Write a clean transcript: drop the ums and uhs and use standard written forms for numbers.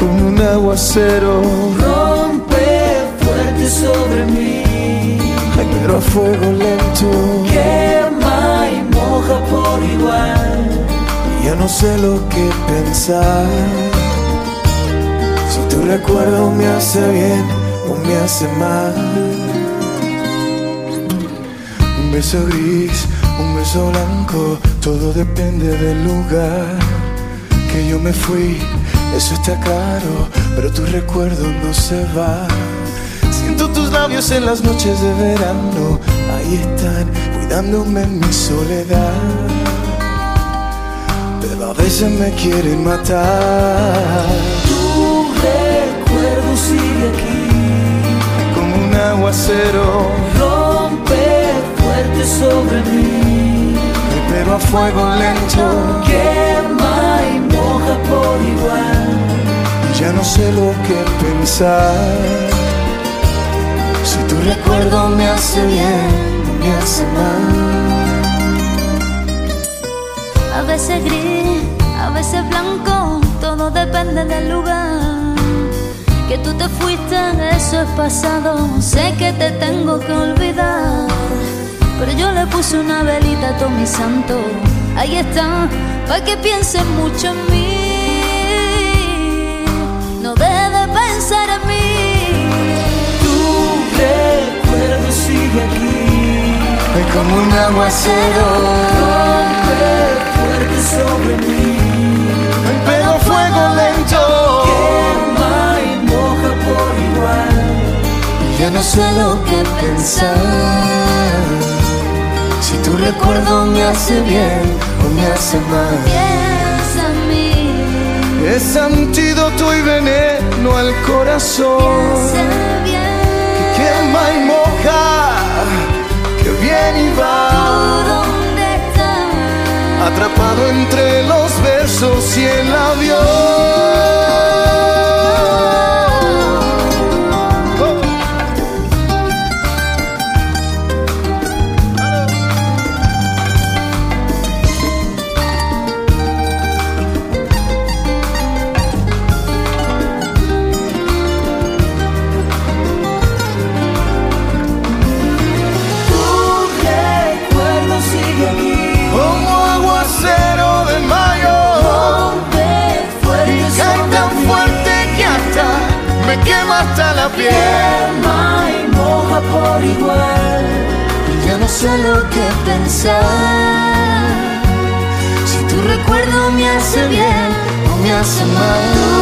como un aguacero. Rompe fuerte sobre mí. Ay, pero a fuego lento. Quema y moja por igual. Y ya no sé lo que pensar. Si tu recuerdo me hace bien o me hace mal. Un beso gris, un beso blanco, todo depende del lugar. Que yo me fui, eso está claro, pero tu recuerdo no se va. Siento tus labios en las noches de verano, ahí están, cuidándome en mi soledad. Pero a veces me quieren matar. Tu recuerdo sigue aquí, como un aguacero. rompe fuerte sobre mí. Pero a fuego lento. Quema y moja por igual. Y ya no sé lo que pensar. Si tu recuerdo me hace bien o me hace mal. A veces gris, a veces blanco, todo depende del lugar. Que tú te fuiste, eso es pasado, sé que te tengo que olvidar. Pero yo le puse una velita a todo mi santo, ahí está, pa' que pienses mucho en mí. No dejes de pensar en mí. Tu recuerdo sigue aquí, Es como un aguacero. rompe fuerte sobre mí. Pero a fuego lento. Quema y moja por igual. Y ya no sé lo que pensar. Si tu recuerdo me hace bien o me hace mal. Piensa en mí, Es antídoto y veneno al corazón. piensa bien. Quema y moja, que viene y ¿Tú va. dónde estás? Atrapado entre los versos y el avión. Tu recuerdo sigue aquí, Como aguacero de mayo. rompe fuerte Y cae tan sobre mí. fuerte que hasta me quema hasta la piel. Quema y moja por igual. Y ya no sé lo que pensar. Si tu recuerdo me hace bien o me hace mal.